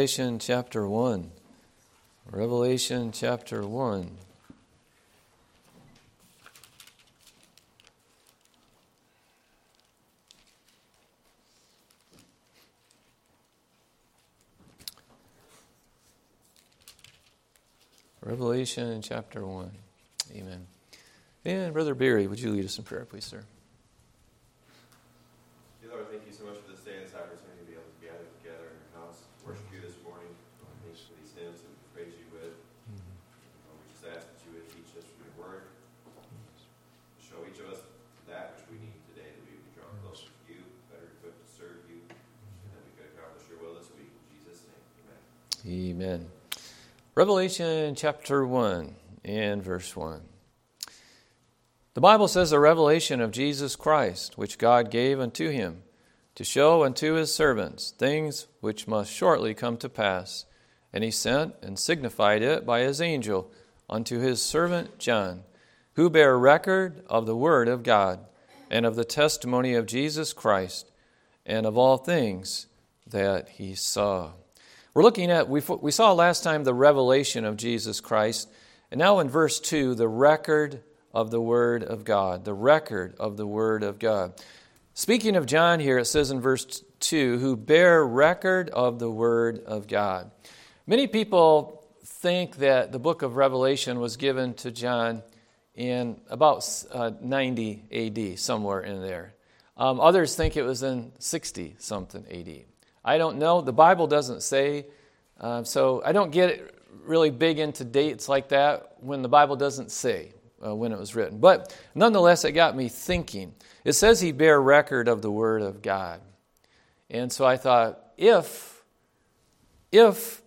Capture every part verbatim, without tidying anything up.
Revelation chapter one. Revelation chapter one. Revelation chapter one. Amen. And Brother Beery, would you lead us in prayer, please, sir? Dear Lord, thank you so much for this day and this opportunity to be able to gather together in your house, worship you this morning. Lord, thanks for these hymns that we praise you with. Mm-hmm. Lord, we just ask that you would teach us from your word. Show each of us that which we need today, that we would draw closer to you, better equipped to serve you, and that we could accomplish your will this week. In Jesus' name, amen. Amen. Revelation chapter one and verse one. The Bible says, the revelation of Jesus Christ, which God gave unto him, to show unto his servants things which must shortly come to pass. And he sent and signified it by his angel unto his servant John, who bare record of the word of God, and of the testimony of Jesus Christ, and of all things that he saw. We're looking at, we, we saw last time the revelation of Jesus Christ, and now in verse two, the record of the Word of God. The record of the Word of God. Speaking of John here, it says in verse two, who bear record of the Word of God. Many people think that the book of Revelation was given to John in about uh, ninety A D, somewhere in there. Um, others think it was in sixty-something A D. I don't know. The Bible doesn't say, uh, so I don't get really big into dates like that when the Bible doesn't say. Uh, when it was written. But nonetheless, it got me thinking. It says he bare record of the Word of God. And so I thought, if, if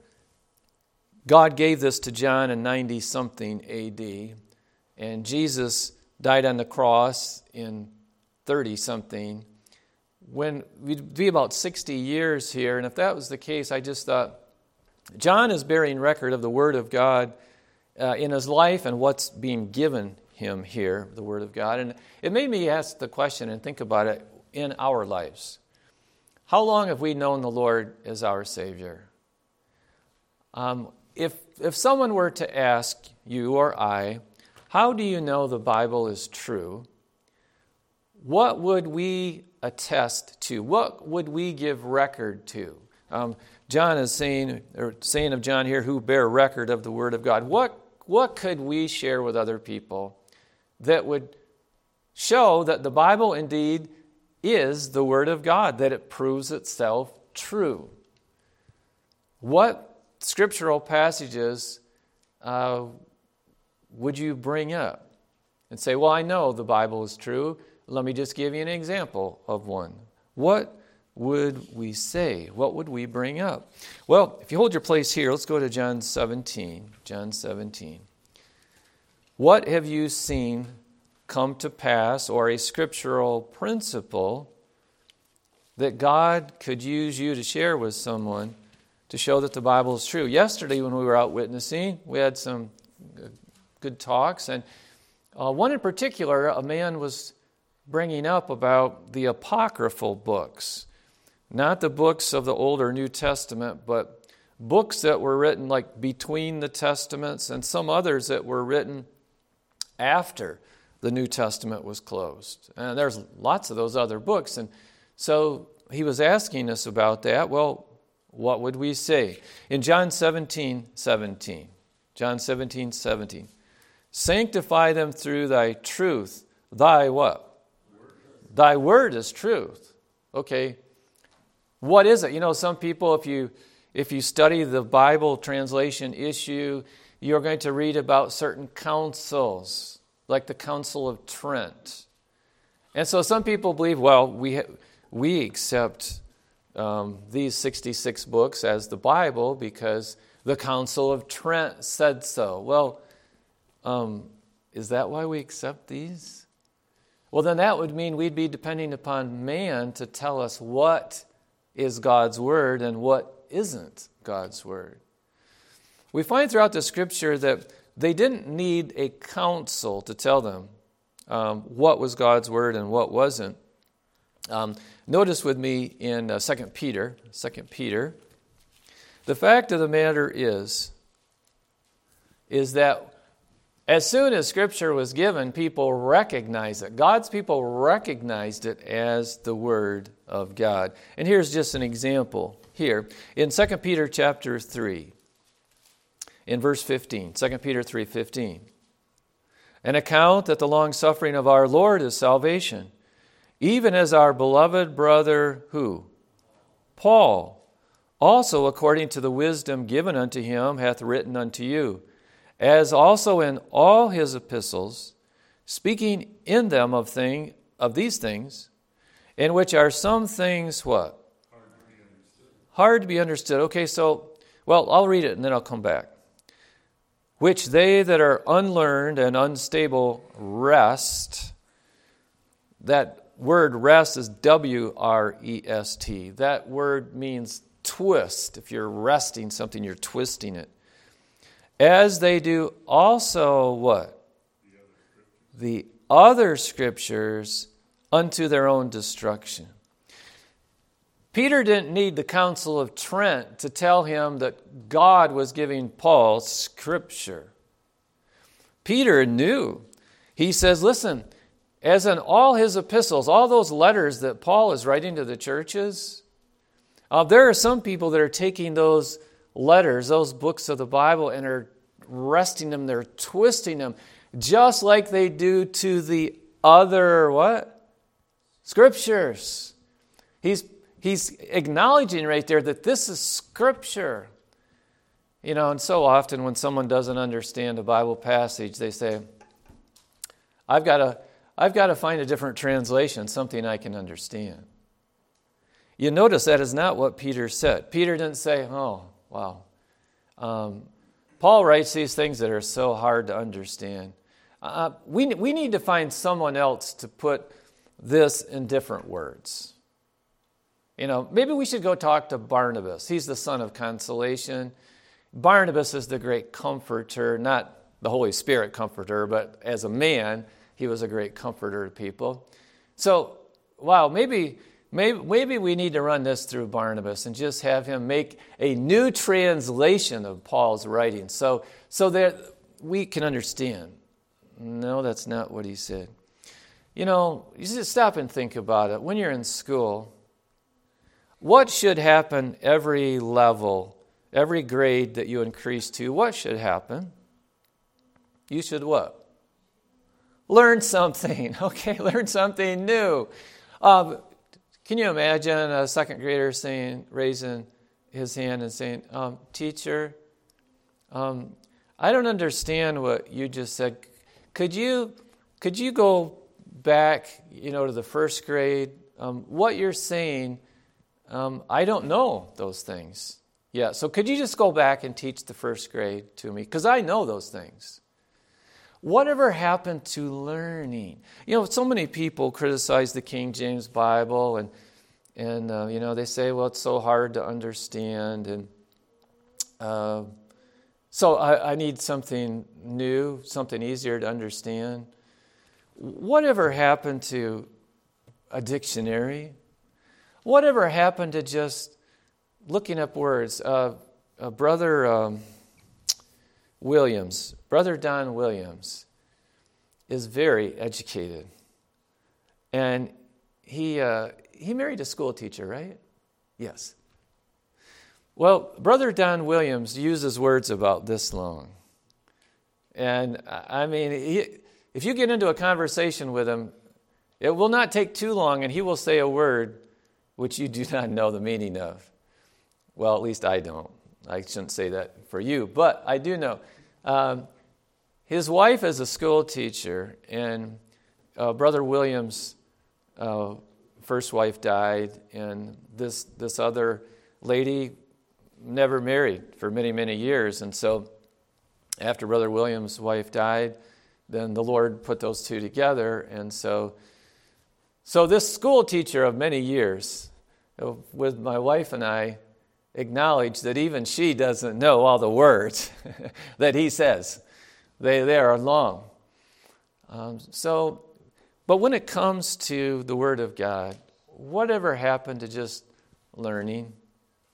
God gave this to John in ninety-something A D, and Jesus died on the cross in thirty-something, when we'd be about sixty years here, and if that was the case, I just thought, John is bearing record of the Word of God Uh, in his life and what's being given him here, the Word of God. And it made me ask the question and think about it in our lives. How long have we known the Lord as our Savior? Um, if, if someone were to ask you or I, how do you know the Bible is true? What would we attest to? What would we give record to? Um, John is saying, or saying of John here, who bear record of the Word of God. What What could we share with other people that would show that the Bible indeed is the Word of God, that it proves itself true? What scriptural passages uh, would you bring up and say, well, I know the Bible is true. Let me just give you an example of one. What would we say? What would we bring up? Well, if you hold your place here, let's go to John seventeen. John seventeen. What have you seen come to pass, or a scriptural principle that God could use you to share with someone to show that the Bible is true? Yesterday when we were out witnessing, we had some good talks, and uh, one in particular, a man was bringing up about the apocryphal books. Not the books of the Old or New Testament, but books that were written like between the Testaments and some others that were written after the New Testament was closed. And there's lots of those other books. And so he was asking us about that. Well, what would we say? In John seventeen seventeen, John seventeen seventeen, sanctify them through thy truth. Thy what? Word. Thy word is truth. Okay. What is it? You know, some people, if you if you study the Bible translation issue, you're going to read about certain councils, like the Council of Trent. And so some people believe, well, we we accept um, these sixty-six books as the Bible because the Council of Trent said so. Well, um, is that why we accept these? Well, then that would mean we'd be depending upon man to tell us what is God's Word and what isn't God's Word. We find throughout the Scripture that they didn't need a council to tell them um, what was God's Word and what wasn't. Um, notice with me in uh, Second Peter, Second Peter, The fact of the matter is, is that as soon as Scripture was given, people recognized it. God's people recognized it as the Word of God. And here's just an example here. In Second Peter chapter three, in verse fifteen, Second Peter three fifteen, an account that the long-suffering of our Lord is salvation, even as our beloved brother, who? Paul, also according to the wisdom given unto him, hath written unto you, as also in all his epistles, speaking in them of thing of these things, in which are some things what? Hard to be understood. Hard to be understood. Okay, so, well, I'll read it and then I'll come back. Which they that are unlearned and unstable rest. That word rest is W R E S T. That word means twist. If you're resting something, you're twisting it. As they do also what? The other scriptures unto their own destruction. Peter didn't need the Council of Trent to tell him that God was giving Paul Scripture. Peter knew. He says, listen, as in all his epistles, all those letters that Paul is writing to the churches, uh, there are some people that are taking those letters, those books of the Bible, and are wresting them, they're twisting them, just like they do to the other, what? Scriptures. He's He's acknowledging right there that this is Scripture. You know, and so often when someone doesn't understand a Bible passage, they say, I've got to, I've got to find a different translation, something I can understand. You notice that is not what Peter said. Peter didn't say, oh, wow. Um, Paul writes these things that are so hard to understand. Uh, we, we need to find someone else to put this in different words. You know, maybe we should go talk to Barnabas. He's the son of consolation. Barnabas is the great comforter, not the Holy Spirit comforter, but as a man, he was a great comforter to people. So, wow, maybe, maybe, maybe we need to run this through Barnabas and just have him make a new translation of Paul's writing so, so that we can understand. No, that's not what he said. You know, you just stop and think about it. When you're in school, what should happen every level, every grade that you increase to? What should happen? You should what? Learn something. Okay, learn something new. Um, can you imagine a second grader saying, raising his hand and saying, um, "Teacher, um, I don't understand what you just said. Could you, could you go back, you know, to the first grade? Um, what you're saying." Um, I don't know those things. Yeah, so could you just go back and teach the first grade to me? Because I know those things. Whatever happened to learning? You know, so many people criticize the King James Bible, and, and uh, you know, they say, well, it's so hard to understand, and uh, so I, I need something new, something easier to understand. Whatever happened to a dictionary? Whatever happened to just looking up words? Uh, uh, Brother um, Williams, Brother Don Williams, is very educated. And he uh, he married a school teacher, right? Yes. Well, Brother Don Williams uses words about this long. And, I mean, he, if you get into a conversation with him, it will not take too long, and he will say a word which you do not know the meaning of. Well, at least I don't. I shouldn't say that for you, but I do know. Um, his wife is a school teacher, and uh, Brother Williams' uh, first wife died, and this this other lady never married for many, many years. And so after Brother Williams' wife died, then the Lord put those two together, and so So this school teacher of many years, with my wife and I, acknowledged that even she doesn't know all the words that he says. They, they are long. Um, so, but when it comes to the Word of God, whatever happened to just learning?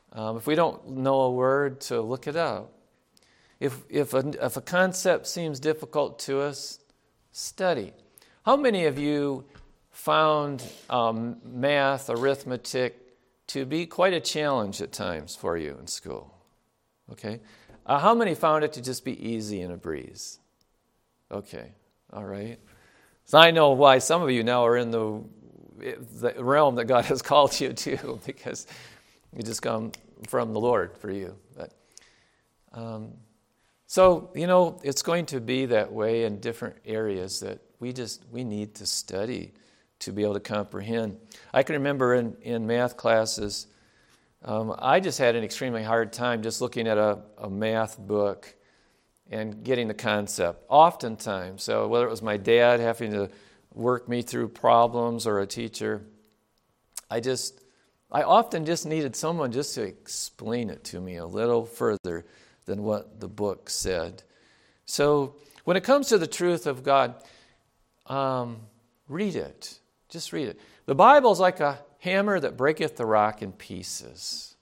Um, if we don't know a word, to look it up. If if a, if a concept seems difficult to us, study. How many of you found um, math, arithmetic to be quite a challenge at times for you in school? Okay. Uh, how many found it to just be easy and a breeze? Okay. All right. So I know why some of you now are in the, the realm that God has called you to, because you just come from the Lord for you. But um, so, you know, it's going to be that way in different areas that we just, we need to study to be able to comprehend. I can remember in, in math classes, um, I just had an extremely hard time just looking at a, a math book and getting the concept, oftentimes. So whether it was my dad having to work me through problems or a teacher, I just, I often just needed someone just to explain it to me a little further than what the book said. So when it comes to the truth of God, um, read it. Just read it. The Bible is like a hammer that breaketh the rock in pieces.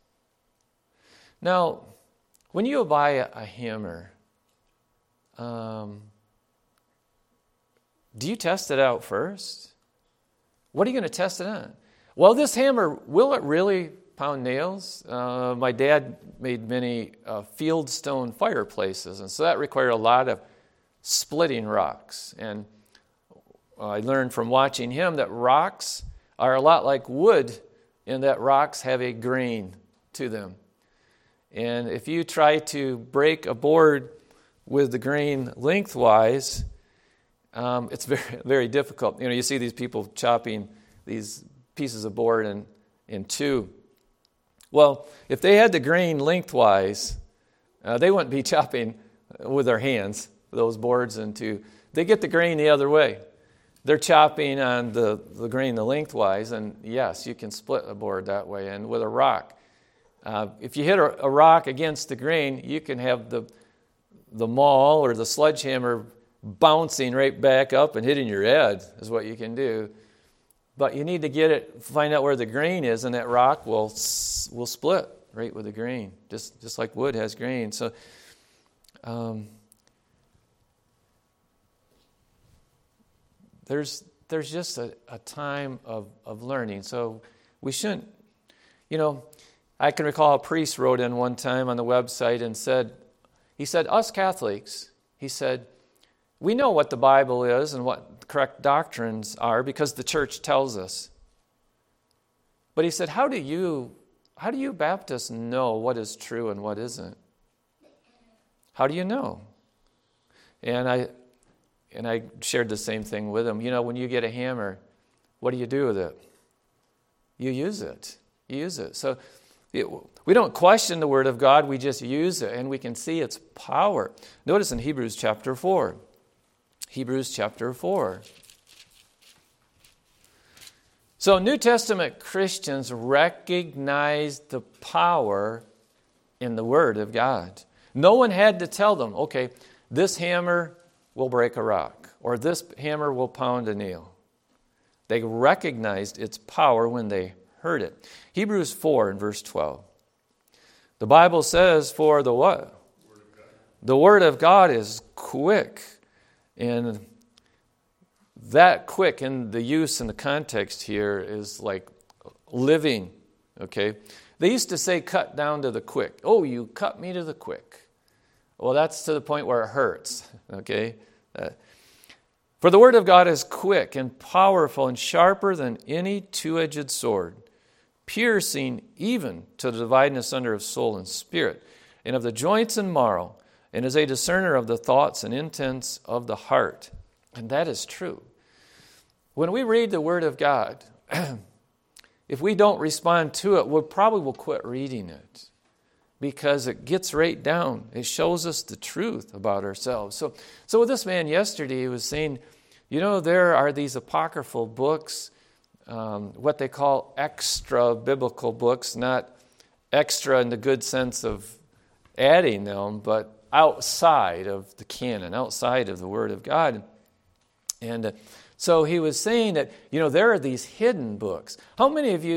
Now, when you buy a, a hammer, um, do you test it out first? What are you going to test it on? Well, this hammer, will it really pound nails? Uh, my dad made many uh, fieldstone fireplaces, and so that required a lot of splitting rocks. And I learned from watching him that rocks are a lot like wood in that rocks have a grain to them. And if you try to break a board with the grain lengthwise, um, it's very, very difficult. You know, you see these people chopping these pieces of board in, in two. Well, if they had the grain lengthwise, uh, they wouldn't be chopping with their hands those boards in two. They get the grain the other way. They're chopping on the, the grain the lengthwise, and yes, you can split a board that way. And with a rock, uh, if you hit a, a rock against the grain, you can have the the maul or the sledgehammer bouncing right back up and hitting your head is what you can do. But you need to get it, find out where the grain is, and that rock will will split right with the grain, just just like wood has grain. So. Um, There's there's just a, a time of, of learning. So we shouldn't, you know, I can recall a priest wrote in one time on the website and said, he said, us Catholics, he said, we know what the Bible is and what the correct doctrines are because the church tells us. But he said, how do you, how do you Baptists know what is true and what isn't? How do you know? And I... And I shared the same thing with him. You know, when you get a hammer, what do you do with it? You use it. You use it. So it, we don't question the Word of God. We just use it, and we can see its power. Notice in Hebrews chapter four. Hebrews chapter four. So New Testament Christians recognize the power in the Word of God. No one had to tell them, okay, this hammer will break a rock, or this hammer will pound a nail. They recognized its power when they heard it. Hebrews four and verse twelve. The Bible says, for the what? Word of God. The Word of God is quick. And that quick in the use and the context here is like living, okay? They used to say cut down to the quick. Oh, you cut me to the quick. Well, that's to the point where it hurts, okay? Uh, for the Word of God is quick and powerful and sharper than any two-edged sword, piercing even to the dividing asunder of soul and spirit, and of the joints and marrow, and is a discerner of the thoughts and intents of the heart. And that is true. When we read the Word of God, if we don't respond to it, we probably will quit reading it. Because it gets right down. It shows us the truth about ourselves. So, so with this man yesterday, he was saying, you know, there are these apocryphal books, um, what they call extra biblical books, not extra in the good sense of adding them, but outside of the canon, outside of the Word of God. And uh, so he was saying that, you know, there are these hidden books. How many of you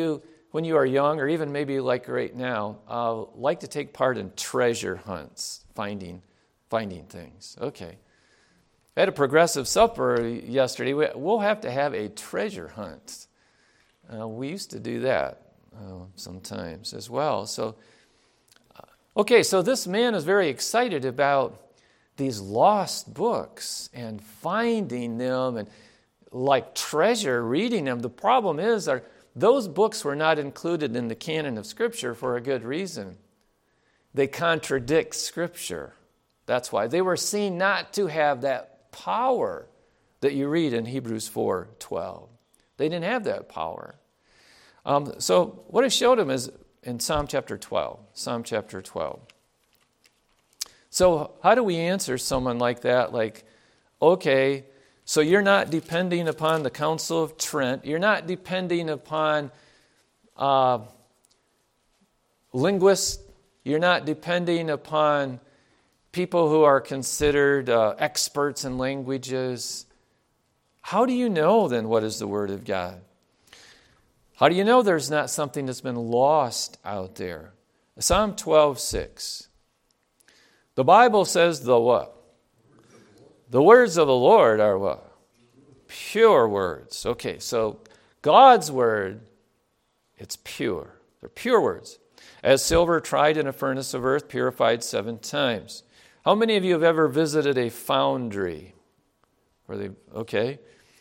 when you are young, or even maybe like right now, uh, like to take part in treasure hunts, finding finding things? Okay. I had a progressive supper yesterday. We'll have to have a treasure hunt. Uh, we used to do that uh, sometimes as well. So, uh, okay, so this man is very excited about these lost books and finding them and like treasure, reading them. The problem is our, those books were not included in the canon of Scripture for a good reason. They contradict Scripture. That's why. They were seen not to have that power that you read in Hebrews four twelve. They didn't have that power. Um, so what I showed him is in Psalm chapter twelve. Psalm chapter twelve. So how do we answer someone like that? Like, okay, so you're not depending upon the Council of Trent. You're not depending upon uh, linguists. You're not depending upon people who are considered uh, experts in languages. How do you know then what is the Word of God? How do you know there's not something that's been lost out there? Psalm twelve six. The Bible says the what? The words of the Lord are what? Pure words. Okay, so God's Word, it's pure. They're pure words. As silver tried in a furnace of earth, purified seven times. How many of you have ever visited a foundry? Where they, okay.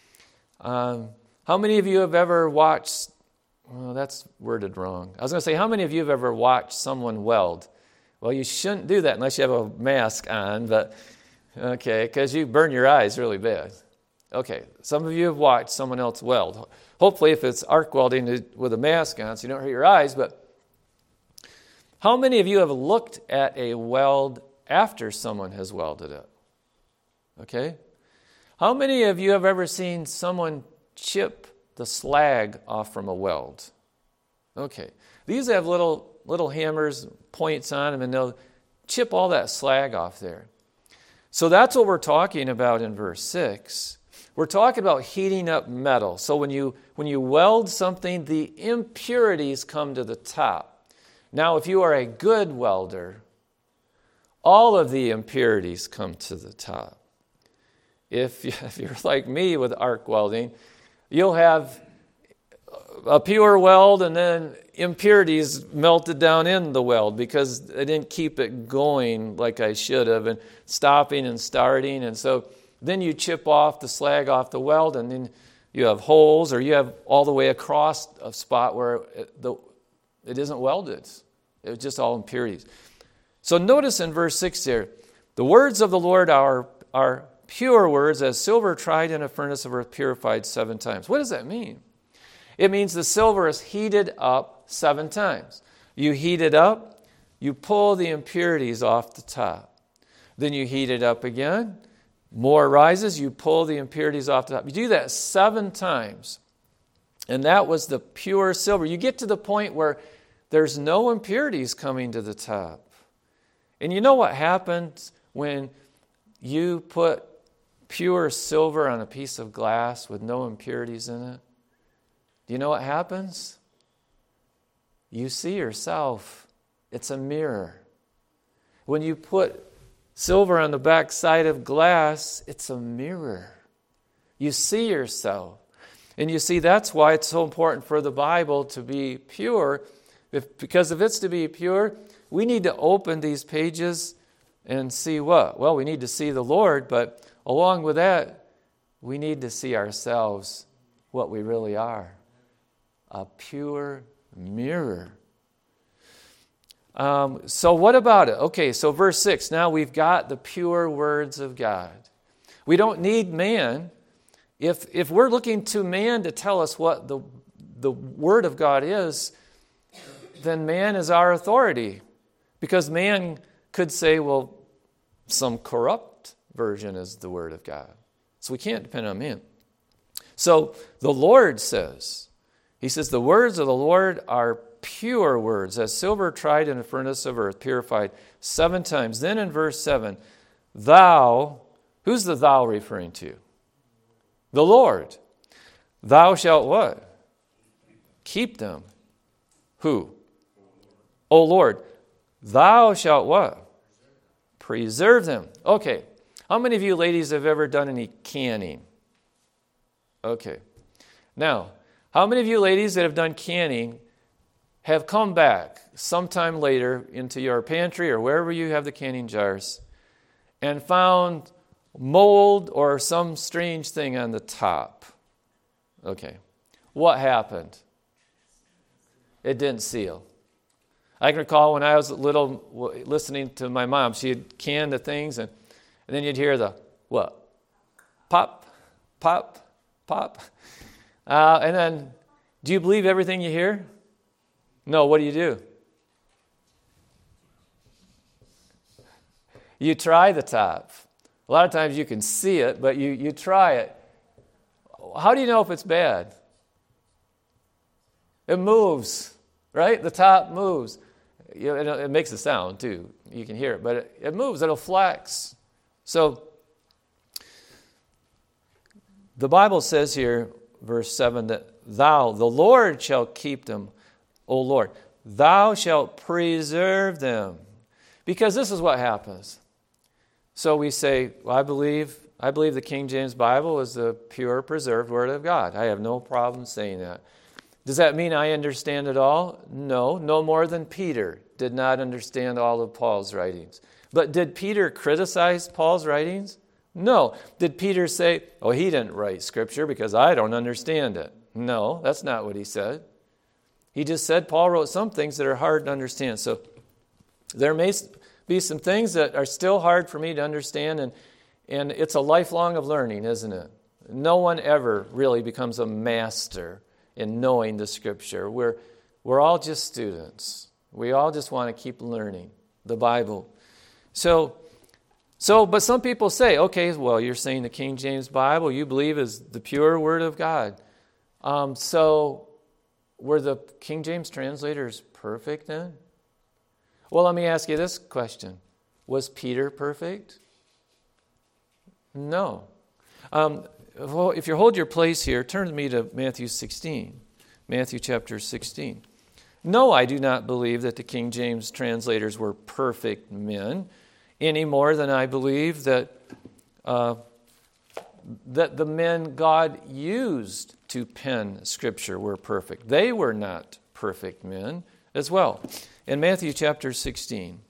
Um, how many of you have ever watched, well, that's worded wrong. I was going to say, how many of you have ever watched someone weld? Well, you shouldn't do that unless you have a mask on, but, okay, because you burn your eyes really bad. Okay, some of you have watched someone else weld. Hopefully, if it's arc welding with a mask on, so you don't hurt your eyes, but how many of you have looked at a weld after someone has welded it? Okay? How many of you have ever seen someone chip the slag off from a weld? Okay. These have little little hammers, points on them, and they'll chip all that slag off there. So that's what we're talking about in verse six. We're talking about heating up metal. So when you when you weld something, the impurities come to the top. Now, if you are a good welder, all of the impurities come to the top. If, if you're like me with arc welding, you'll have a pure weld and then impurities melted down in the weld because I didn't keep it going like I should have and stopping and starting. And so then you chip off the slag off the weld and then you have holes, or you have all the way across a spot where it, the, it isn't welded. It was just all impurities. So notice in verse six here, the words of the Lord are, are pure words, as silver tried in a furnace of earth, purified seven times. What does that mean? It means the silver is heated up seven times. You heat it up, you pull the impurities off the top. Then you heat it up again, more rises, you pull the impurities off the top. You do that seven times. And that was the pure silver. You get to the point where there's no impurities coming to the top. And you know what happens when you put pure silver on a piece of glass with no impurities in it? Do you know what happens? You see yourself. It's a mirror. When you put silver on the back side of glass, it's a mirror. You see yourself. And you see, that's why it's so important for the Bible to be pure. If, because if it's to be pure, we need to open these pages and see what? Well, we need to see the Lord, but along with that, we need to see ourselves, what we really are. A pure mirror. Um, so what about it? Okay, so verse six, now we've got the pure words of God. We don't need man. If, if we're looking to man to tell us what the, the Word of God is, then man is our authority. Because man could say, well, some corrupt version is the Word of God. So we can't depend on man. So the Lord says, He says, the words of the Lord are pure words, as silver tried in a furnace of earth, purified seven times. Then in verse seven, thou, who's the thou referring to? The Lord. Thou shalt what? Keep them Who? O Lord, thou shalt what? Preserve them. Okay. How many of you ladies have ever done any canning? Okay. Now, how many of you ladies that have done canning have come back sometime later into your pantry or wherever you have the canning jars and found mold or some strange thing on the top? Okay. What happened? It didn't seal. I can recall when I was little listening to my mom, she had canned the things and, and then you'd hear the, what? Pop, pop, pop. Uh, and then, do you believe everything you hear? No, what do you do? You try the top. A lot of times you can see it, but you, you try it. How do you know if it's bad? It moves, right? The top moves. You know, it, it makes a sound too. You can hear it, but it, it moves. It'll flex. So, the Bible says here, verse seven, that thou, the Lord, shall keep them, O Lord. Thou shalt preserve them. Because this is what happens. So we say, well, I believe I believe the King James Bible is the pure, preserved Word of God. I have no problem saying that. Does that mean I understand it all? No, no more than Peter did not understand all of Paul's writings. But did Peter criticize Paul's writings? No. Did Peter say, oh, he didn't write Scripture because I don't understand it? No, that's not what he said. He just said Paul wrote some things that are hard to understand. So there may be some things that are still hard for me to understand, and, and it's a lifelong of learning, isn't it? No one ever really becomes a master in knowing the Scripture. We're, we're all just students. We all just want to keep learning the Bible. So, so, but some people say, okay, well, you're saying the King James Bible you believe is the pure Word of God. Um, so, were the King James translators perfect then? Well, let me ask you this question. Was Peter perfect? No. Um, well, if you hold your place here, turn with me to Matthew sixteen. Matthew chapter sixteen. No, I do not believe that the King James translators were perfect men, any more than I believe that uh, that the men God used to pen Scripture were perfect. They were not perfect men as well. In Matthew chapter sixteen,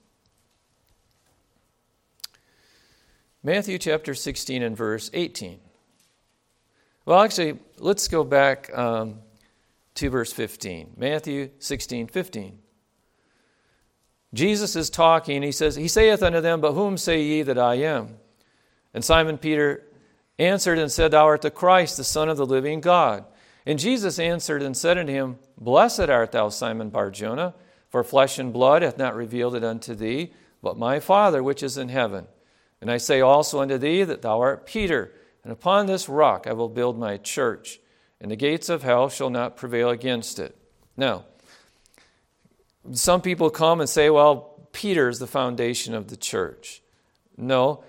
Matthew chapter sixteen and verse eighteen. Well, actually, let's go back um, to verse fifteen. Matthew sixteen, fifteen. Jesus is talking. He says, He saith unto them, But whom say ye that I am? And Simon Peter answered and said, Thou art the Christ, the Son of the living God. And Jesus answered and said unto him, Blessed art thou, Simon Bar-Jonah, for flesh and blood hath not revealed it unto thee, but my Father which is in heaven. And I say also unto thee that thou art Peter, and upon this rock I will build my church, and the gates of hell shall not prevail against it. Now, some people come and say, well, Peter is the foundation of the church. No.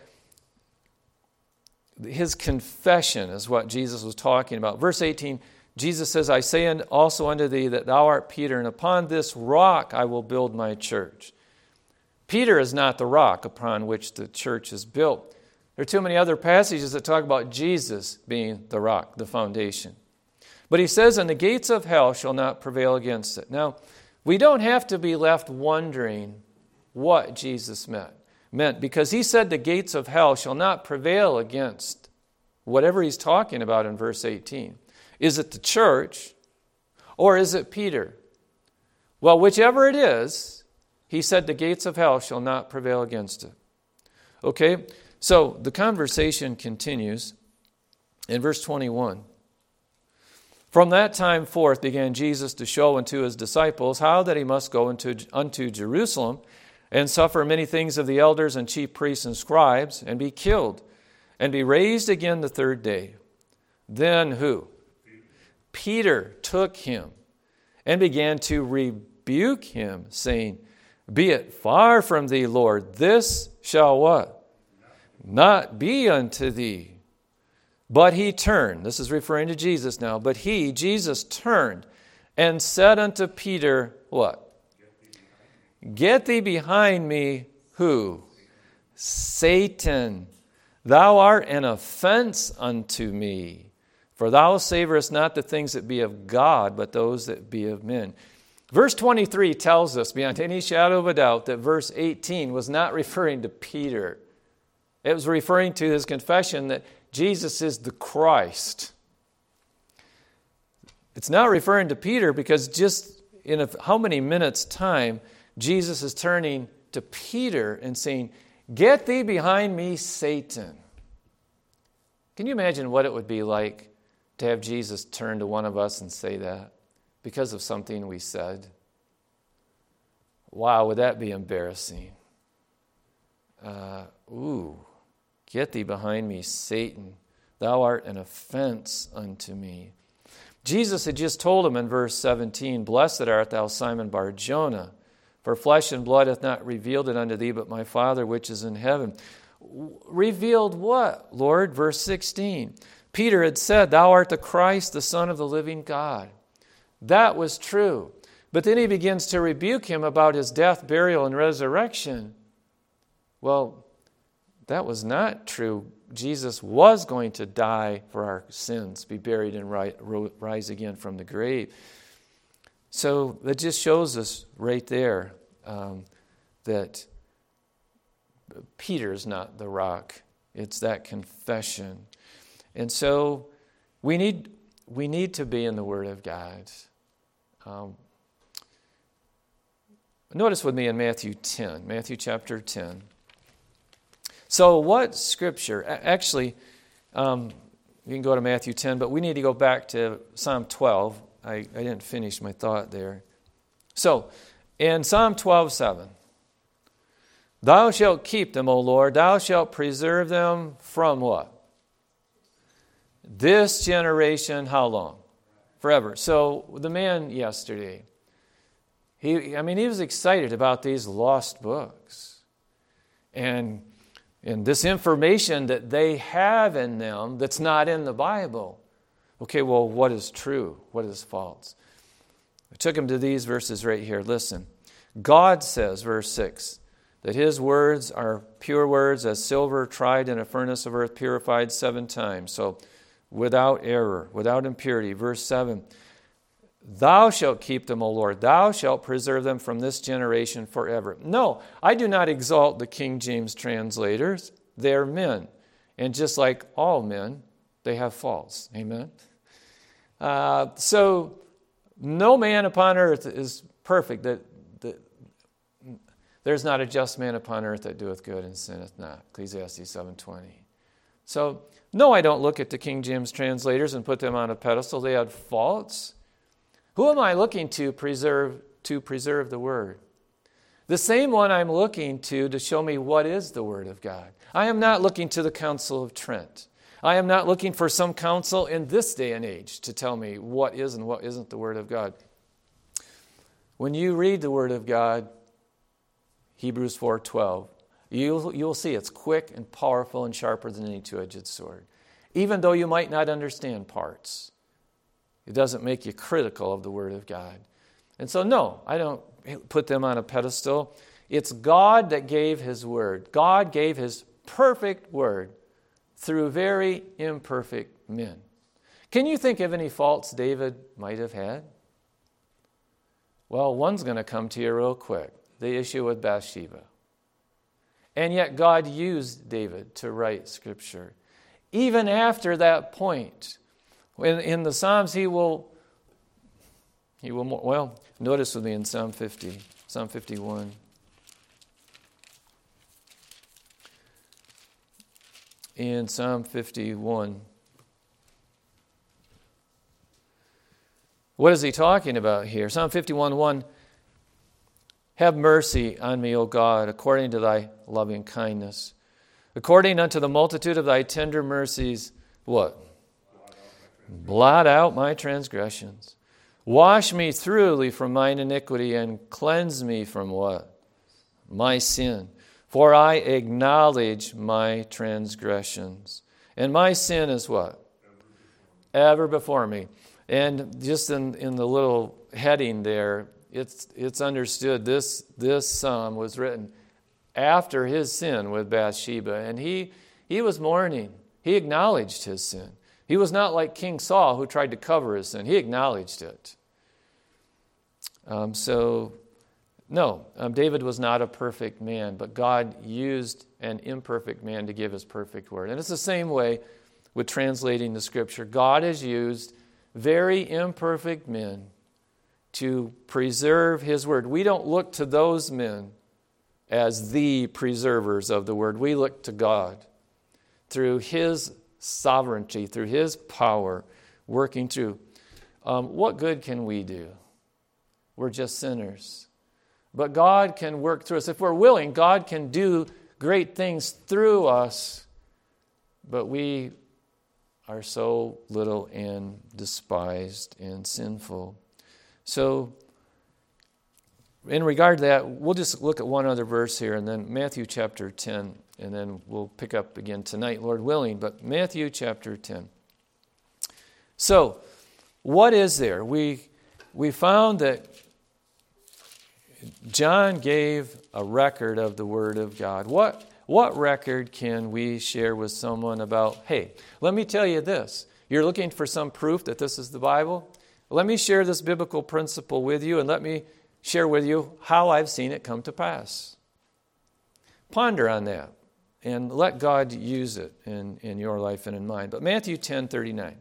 His confession is what Jesus was talking about. Verse eighteen, Jesus says, I say also unto thee that thou art Peter, and upon this rock I will build my church. Peter is not the rock upon which the church is built. There are too many other passages that talk about Jesus being the rock, the foundation. But he says, and the gates of hell shall not prevail against it. Now, we don't have to be left wondering what Jesus meant, meant because he said the gates of hell shall not prevail against whatever he's talking about in verse eighteen. Is it the church or is it Peter? Well, whichever it is, he said the gates of hell shall not prevail against it. Okay, so the conversation continues in verse twenty-one. From that time forth began Jesus to show unto his disciples how that he must go into, unto Jerusalem and suffer many things of the elders and chief priests and scribes, and be killed, and be raised again the third day. Then who? Peter took him and began to rebuke him, saying, Be it far from thee, Lord, this shall what? Not be unto thee. But he turned, this is referring to Jesus now, but he, Jesus, turned and said unto Peter, what? Get thee behind me, who? Satan. Thou art an offense unto me. For thou savorest not the things that be of God, but those that be of men. Verse twenty-three tells us, beyond any shadow of a doubt, that verse eighteen was not referring to Peter. It was referring to his confession that Jesus is the Christ. It's not referring to Peter because just in a, how many minutes' time, Jesus is turning to Peter and saying, get thee behind me, Satan. Can you imagine what it would be like to have Jesus turn to one of us and say that because of something we said? Wow, would that be embarrassing? Uh, ooh, get thee behind me, Satan. Thou art an offense unto me. Jesus had just told him in verse seventeen, blessed art thou, Simon Bar-Jonah, for flesh and blood hath not revealed it unto thee, but my Father which is in heaven. Revealed what, Lord? Verse sixteen. Peter had said, thou art the Christ, the Son of the living God. That was true. But then he begins to rebuke him about his death, burial, and resurrection. Well, that was not true. Jesus was going to die for our sins, be buried and rise again from the grave. So that just shows us right there um, that Peter's not the rock. It's that confession. And so we need we need to be in the Word of God. Um, notice with me in Matthew ten, Matthew chapter ten. So what scripture, actually, um, you can go to Matthew ten, but we need to go back to Psalm twelve. I, I didn't finish my thought there. So, in Psalm twelve seven, thou shalt keep them, O Lord, thou shalt preserve them from what? This generation, how long? Forever. So, the man yesterday, he, I mean, he was excited about these lost books. And And this information that they have in them that's not in the Bible. Okay, well, what is true? What is false? I took him to these verses right here. Listen. God says, verse six, that his words are pure words as silver tried in a furnace of earth, purified seven times. So without error, without impurity. Verse seven, thou shalt keep them, O Lord. Thou shalt preserve them from this generation forever. No, I do not exalt the King James translators. They're men. And just like all men, they have faults. Amen? Uh, so, no man upon earth is perfect. That, that there's not a just man upon earth that doeth good and sinneth not. Ecclesiastes seven twenty. So, no, I don't look at the King James translators and put them on a pedestal. They had faults. Who am I looking to preserve to preserve the Word? The same one I'm looking to to show me what is the Word of God. I am not looking to the Council of Trent. I am not looking for some council in this day and age to tell me what is and what isn't the Word of God. When you read the Word of God, Hebrews four twelve, you'll, you'll see it's quick and powerful and sharper than any two-edged sword. Even though you might not understand parts, it doesn't make you critical of the Word of God. And so, no, I don't put them on a pedestal. It's God that gave His Word. God gave His perfect Word through very imperfect men. Can you think of any faults David might have had? Well, one's going to come to you real quick. The issue with Bathsheba. And yet God used David to write Scripture. Even after that point, in, in the Psalms, he will, he will, well, notice with me in Psalm fifty, Psalm fifty-one. In Psalm fifty-one, what is he talking about here? Psalm fifty-one one, have mercy on me, O God, according to thy loving kindness. According unto the multitude of thy tender mercies, what? Blot out my transgressions. Wash me thoroughly from mine iniquity and cleanse me from what? My sin. For I acknowledge my transgressions. And my sin is what? Ever before me. And just in, in the little heading there, it's it's understood this this psalm was written after his sin with Bathsheba, and he he was mourning. He acknowledged his sin. He was not like King Saul, who tried to cover his sin. He acknowledged it. Um, so, no, um, David was not a perfect man, but God used an imperfect man to give his perfect word. And it's the same way with translating the Scripture. God has used very imperfect men to preserve his word. We don't look to those men as the preservers of the word. We look to God through his sovereignty, through his power, working through. Um, what good can we do? We're just sinners. But God can work through us. If we're willing, God can do great things through us. But we are so little and despised and sinful. So, in regard to that, we'll just look at one other verse here, and then Matthew chapter ten, and then we'll pick up again tonight, Lord willing. But Matthew chapter ten. So, what is there? We we found that John gave a record of the Word of God. What what record can we share with someone about, hey, let me tell you this. You're looking for some proof that this is the Bible? Let me share this biblical principle with you, and let me share with you how I've seen it come to pass. Ponder on that, and let God use it in, in your life and in mine. But Matthew ten thirty-nine.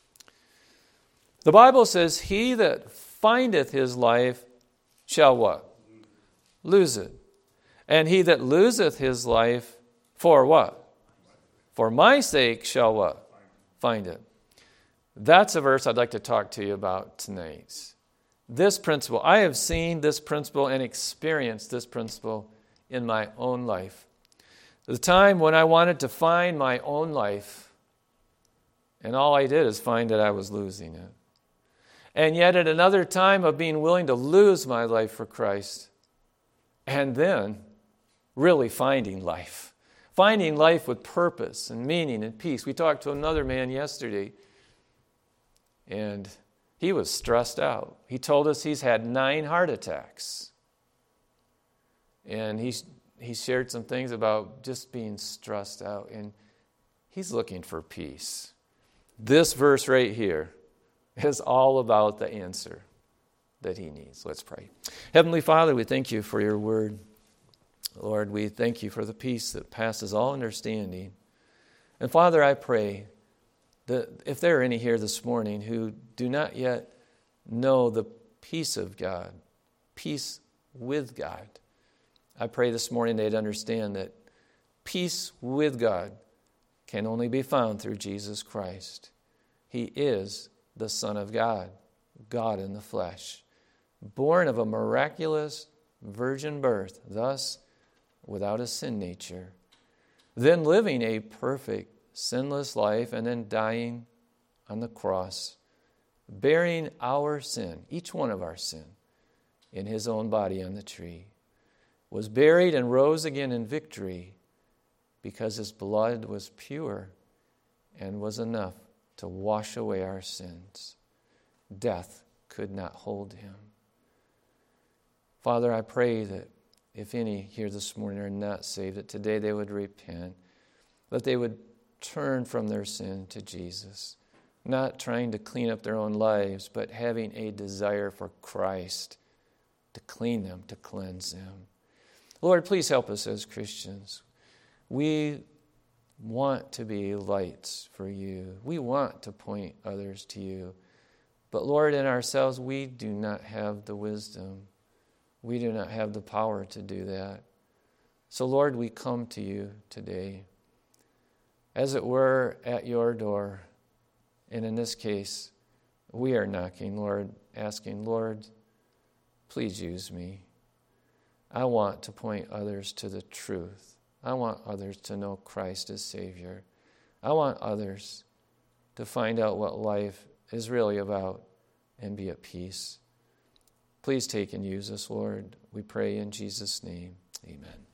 The Bible says, he that findeth his life shall what? Lose it. And he that loseth his life for what? For my sake shall what? Find it. That's a verse I'd like to talk to you about tonight. This principle, I have seen this principle and experienced this principle in my own life. The time when I wanted to find my own life, and all I did is find that I was losing it. And yet at another time of being willing to lose my life for Christ, and then really finding life. Finding life with purpose and meaning and peace. We talked to another man yesterday, and he was stressed out. He told us he's had nine heart attacks. And he, he shared some things about just being stressed out. And he's looking for peace. This verse right here is all about the answer that he needs. Let's pray. Heavenly Father, we thank you for your word. Lord, we thank you for the peace that passes all understanding. And Father, I pray that if there are any here this morning who do not yet know the peace of God, peace with God, I pray this morning they'd understand that peace with God can only be found through Jesus Christ. He is the Son of God, God in the flesh, born of a miraculous virgin birth, thus without a sin nature, then living a perfect, sinless life, and then dying on the cross, bearing our sin, each one of our sin, in his own body on the tree, was buried and rose again in victory because his blood was pure and was enough to wash away our sins. Death could not hold him. Father, I pray that if any here this morning are not saved, that today they would repent, that they would turn from their sin to Jesus, not trying to clean up their own lives, but having a desire for Christ to clean them, to cleanse them. Lord, please help us as Christians. We want to be lights for you. We want to point others to you. But Lord, in ourselves, we do not have the wisdom. We do not have the power to do that. So Lord, we come to you today, as it were, at your door. And in this case, we are knocking, Lord, asking, Lord, please use me. I want to point others to the truth. I want others to know Christ as Savior. I want others to find out what life is really about and be at peace. Please take and use us, Lord. We pray in Jesus' name. Amen.